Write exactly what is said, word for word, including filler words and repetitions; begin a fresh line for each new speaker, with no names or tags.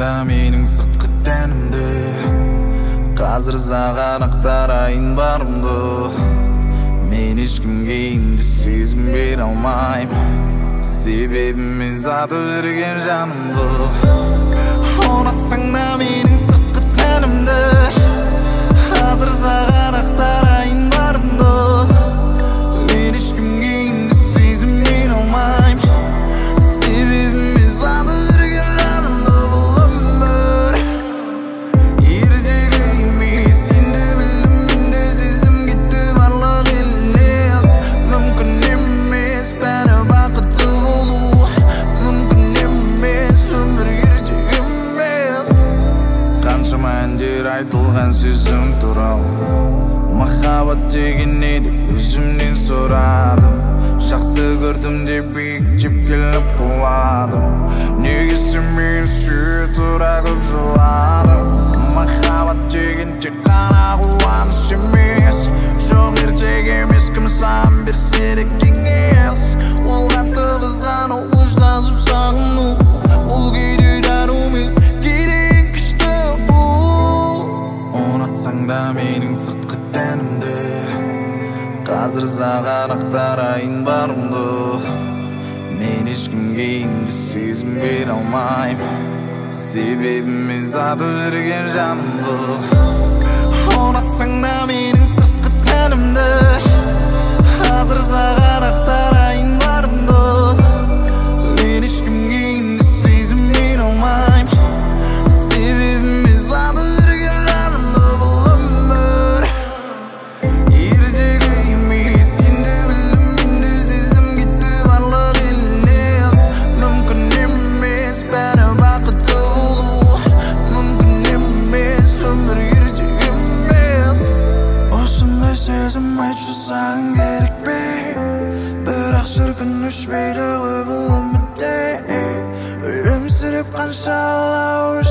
да менің сыртқы тәнімді, қазір саған ақтарайын барымды. Мен ешкімге енді сезім бере алмаймын, себебі мен сатып жүрген жанымды. Ұнатсаң да менің сыртқы тәнімді, қазір саған ақтарайын барымды. Мен ешкімге енді сезім бере алмаймын, себебі мен сатып жүрген жанымды. Бұл өмір ертегі емес, енді білдім, енді сезім кетті, барлық елес. Мүмкін емес бәрі бақытты болу, мүмкін емес өмір ертегі емес. Қаншама әндер айтылған сөзім туралы, махаббат деген не деп өзімнен сұрадым. Жақсы көрдім деп биіктеп келіп құладым, неге сен мені сүйе тұра көп жыладым. Махаббат деген тек қана қуаныш емес, жоқ ертегі емес, кім саған берсе де кеңес. Ол қатты қызғану, ұштасып сағыну, ол кейде дарумен, кейде күшті. Ұнатсаң да менің сыртқы тәнімді, қазір саған ақтарайын барымды. Мен ешкімге енді сезім бере алмаймын, себебі мен сатып жүрген жанымды. Ұнатсаң да менің сыртқы тәнімді, қазір саған ақтарайын барымды. Мен ешкімге енді сезім бере алмаймын, себебі мен сатып жүрген жанымды. Бұл өмір ертегі емес, енді білдім, енді сезім кетті, барлық елес. Мүмкін емес бәрі бақытты болу, мүмкін емес өмір ертегі емес. Осындай сезім айтшы саған керек пе? Бірақ шіркін өшпейді ғой бұл өмірде, өлімсіреп қанша алау